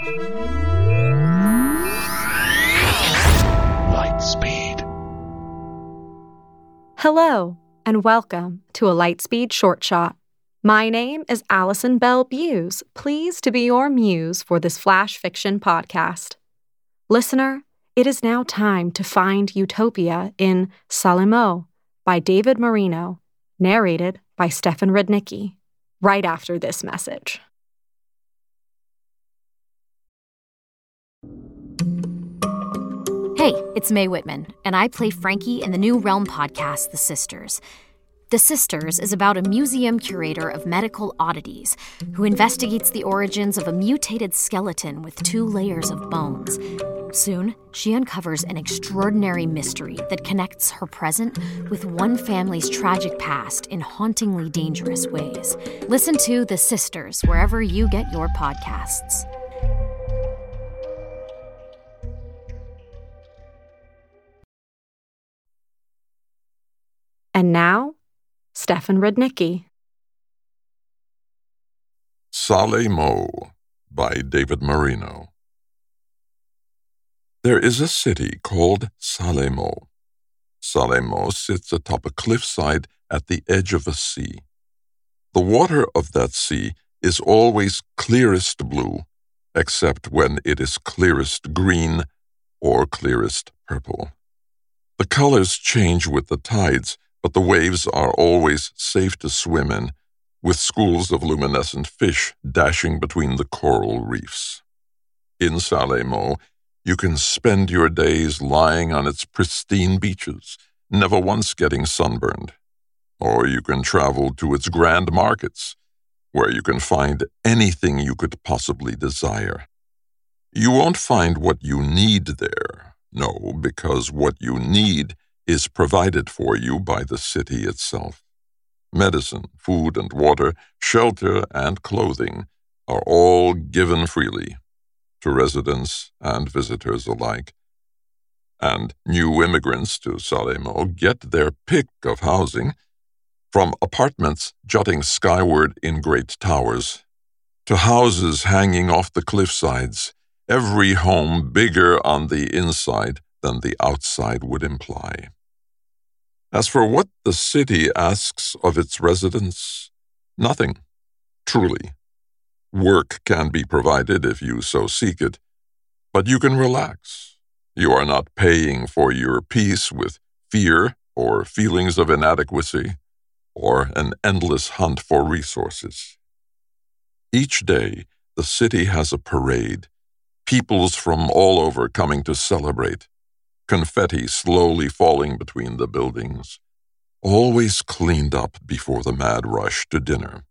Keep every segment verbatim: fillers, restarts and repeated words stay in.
Lightspeed. Hello, and welcome to a Lightspeed Short Shot. My name is Allison Bell Buse, pleased to be your muse for this flash fiction podcast. Listener, it is now time to find utopia in Salemo by David Marino, narrated by Stefan Rudnicki, right after this message. Hey, it's Mae Whitman, and I play Frankie in the new Realm podcast, The Sisters. The Sisters is about a museum curator of medical oddities who investigates the origins of a mutated skeleton with two layers of bones. Soon, she uncovers an extraordinary mystery that connects her present with one family's tragic past in hauntingly dangerous ways. Listen to The Sisters wherever you get your podcasts. And now, Stefan Rudnicki. Salemo by David Marino. There is a city called Salemo. Salemo sits atop a cliffside at the edge of a sea. The water of that sea is always clearest blue, except when it is clearest green or clearest purple. The colors change with the tides, but the waves are always safe to swim in, with schools of luminescent fish dashing between the coral reefs. In Salemo, you can spend your days lying on its pristine beaches, never once getting sunburned. Or you can travel to its grand markets, where you can find anything you could possibly desire. You won't find what you need there, no, because what you need is provided for you by the city itself. Medicine, food and water, shelter and clothing are all given freely to residents and visitors alike. And new immigrants to Salemo get their pick of housing, from apartments jutting skyward in great towers to houses hanging off the cliffsides, every home bigger on the inside than the outside would imply. As for what the city asks of its residents, nothing, truly. Work can be provided if you so seek it, but you can relax. You are not paying for your peace with fear or feelings of inadequacy or an endless hunt for resources. Each day, the city has a parade, peoples from all over coming to celebrate, confetti slowly falling between the buildings, always cleaned up before the mad rush to dinner.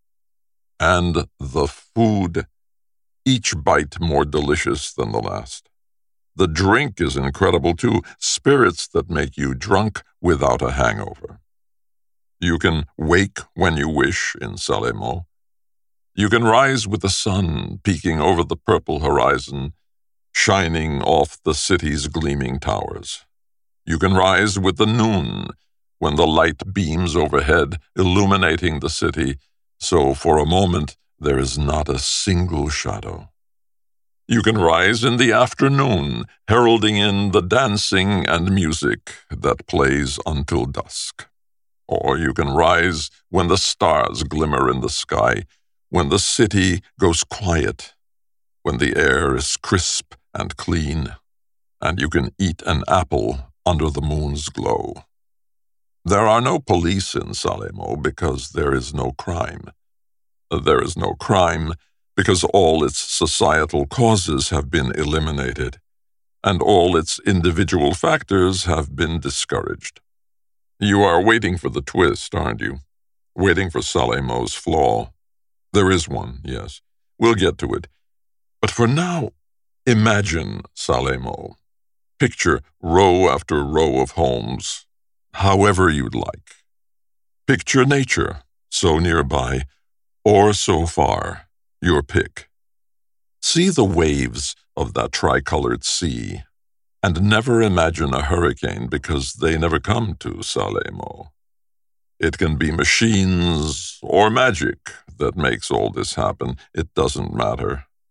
And the food, each bite more delicious than the last. The drink is incredible too, spirits that make you drunk without a hangover. You can wake when you wish in Salemo. You can rise with the sun peeking over the purple horizon, shining off the city's gleaming towers. You can rise with the noon, when the light beams overhead, illuminating the city, so for a moment there is not a single shadow. You can rise in the afternoon, heralding in the dancing and music that plays until dusk. Or you can rise when the stars glimmer in the sky, when the city goes quiet, when the air is crisp and clean, and you can eat an apple under the moon's glow. There are no police in Salemo because there is no crime. There is no crime because all its societal causes have been eliminated, and all its individual factors have been discouraged. You are waiting for the twist, aren't you? Waiting for Salemo's flaw. There is one, yes. We'll get to it. But for now, imagine Salemo. Picture row after row of homes, however you'd like. Picture nature, so nearby, or so far, your pick. See the waves of that tricolored sea, and never imagine a hurricane because they never come to Salemo. It can be machines or magic that makes all this happen. It doesn't matter.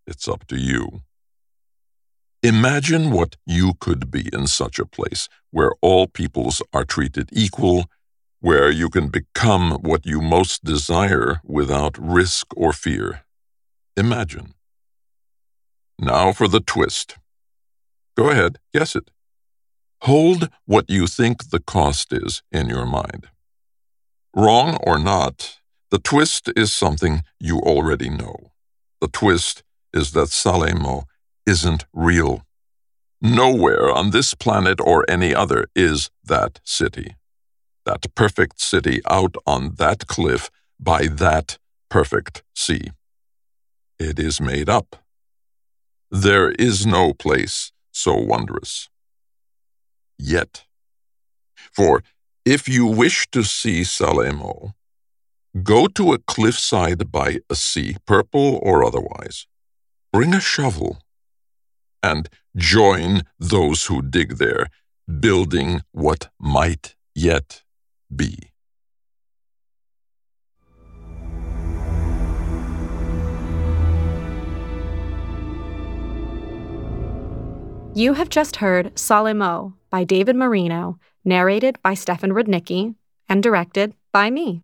It's up to you. Imagine what you could be in such a place where all peoples are treated equal, where you can become what you most desire without risk or fear. Imagine. Now for the twist. Go ahead, guess it. Hold what you think the cost is in your mind. Wrong or not, the twist is something you already know. The twist is that Salemo isn't real. Nowhere on this planet or any other is that city. That perfect city out on that cliff by that perfect sea. It is made up. There is no place so wondrous. Yet. For if you wish to see Salemo, go to a cliffside by a sea, purple or otherwise. Bring a shovel and join those who dig there, building what might yet be. You have just heard Salemo by David Marino, narrated by Stefan Rudnicki, and directed by me.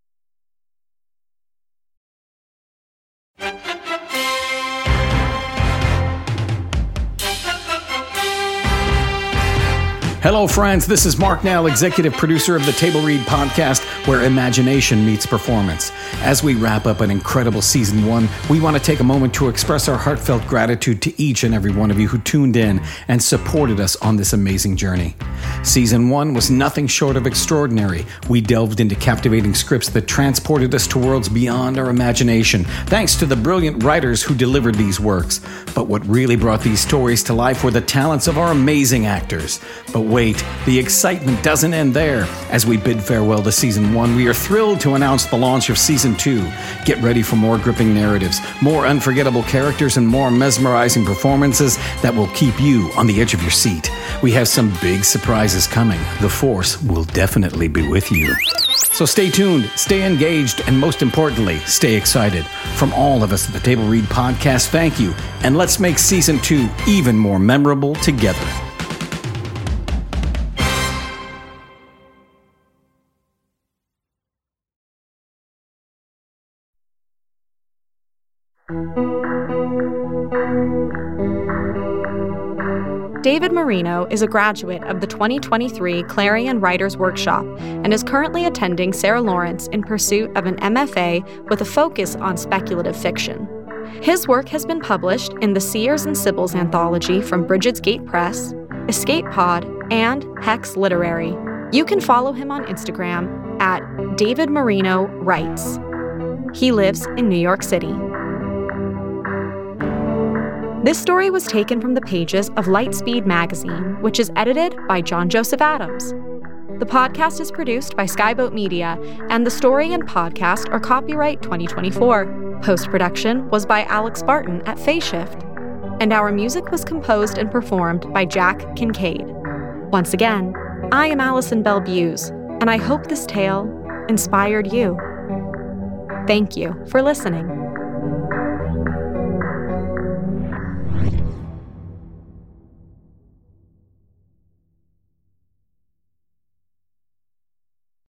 Hello, friends. This is Mark Nell, executive producer of the Table Read podcast, where imagination meets performance. As we wrap up an incredible season one, we want to take a moment to express our heartfelt gratitude to each and every one of you who tuned in and supported us on this amazing journey. Season one was nothing short of extraordinary. We delved into captivating scripts that transported us to worlds beyond our imagination, thanks to the brilliant writers who delivered these works. But what really brought these stories to life were the talents of our amazing actors. But wait, the excitement doesn't end there. As we bid farewell to Season one, we are thrilled to announce the launch of Season two. Get ready for more gripping narratives, more unforgettable characters, and more mesmerizing performances that will keep you on the edge of your seat. We have some big surprises coming. The Force will definitely be with you. So stay tuned, stay engaged, and most importantly, stay excited. From all of us at the Table Read podcast, thank you, and let's make Season two even more memorable together. David Marino is a graduate of the twenty twenty-three Clarion Writers Workshop and is currently attending Sarah Lawrence in pursuit of an M F A with a focus on speculative fiction. His work has been published in the Seers and Sibyls anthology from Bridget's Gate Press, Escape Pod, and Hex Literary. You can follow him on Instagram at David Marino Writes. He lives in New York City. This story was taken from the pages of Lightspeed magazine, which is edited by John Joseph Adams. The podcast is produced by Skyboat Media, and the story and podcast are copyright twenty twenty-four. Post-production was by Alex Barton at Phaseshift, and our music was composed and performed by Jack Kincaid. Once again, I am Allison Bell Buse, and I hope this tale inspired you. Thank you for listening.